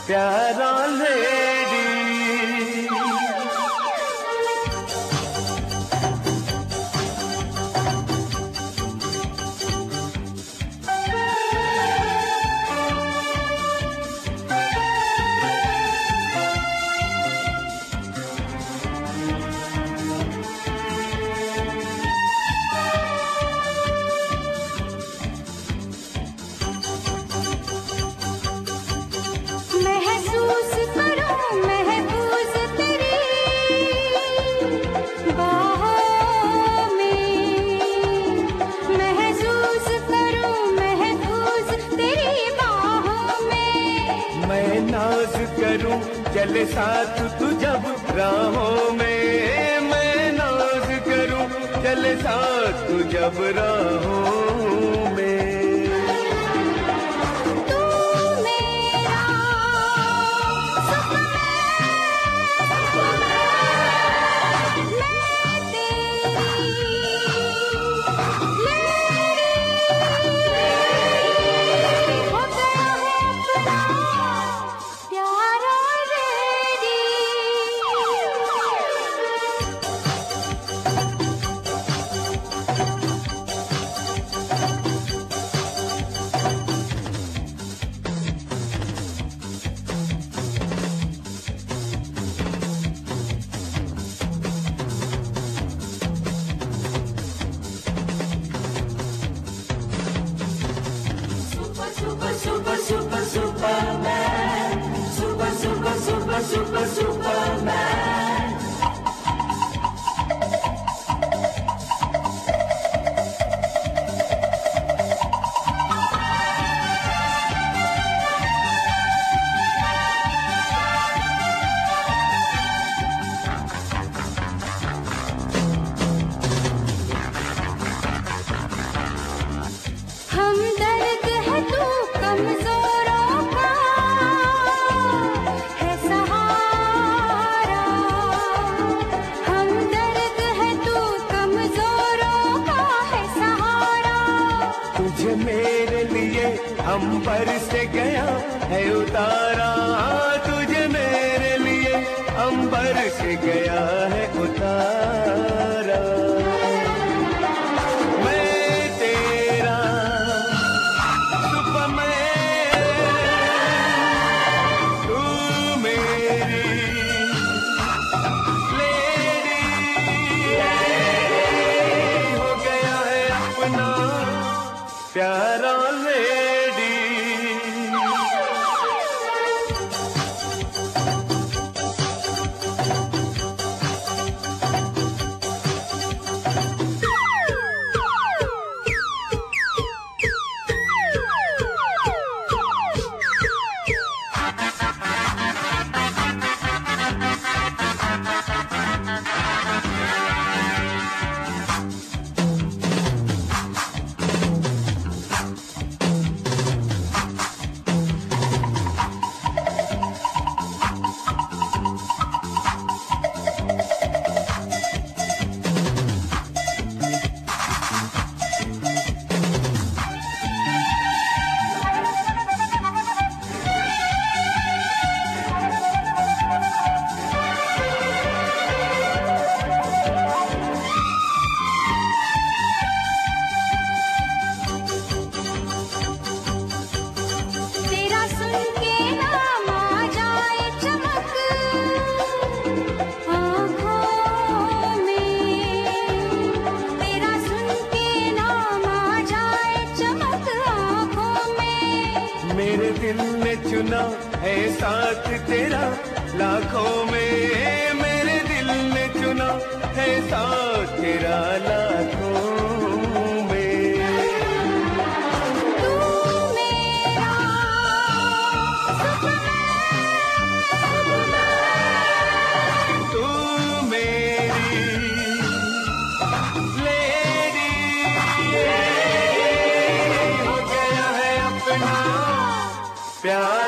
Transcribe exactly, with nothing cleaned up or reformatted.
प्यारा लेडी। करूं चले साथ तू जब राहों में, मैं नाज करूं चले साथ तू जब राहों में। Super, super, Superman. Super, super, super, super, Superman. हम दर्द है तू कमजोरों का है सहारा, हम दर्द है तू कमजोरों का है सहारा। तुझे मेरे लिए अंबर से गया है उतारा, तुझे मेरे लिए अंबर से गया है उतारा। प्यारा लेडी। मेरे दिल ने चुना है साथ तेरा लाखों में, मेरे दिल ने चुना है साथ तेरा लाखों में। तू मेरा तू मेरी लेडी, हो गया है अपना प्यार।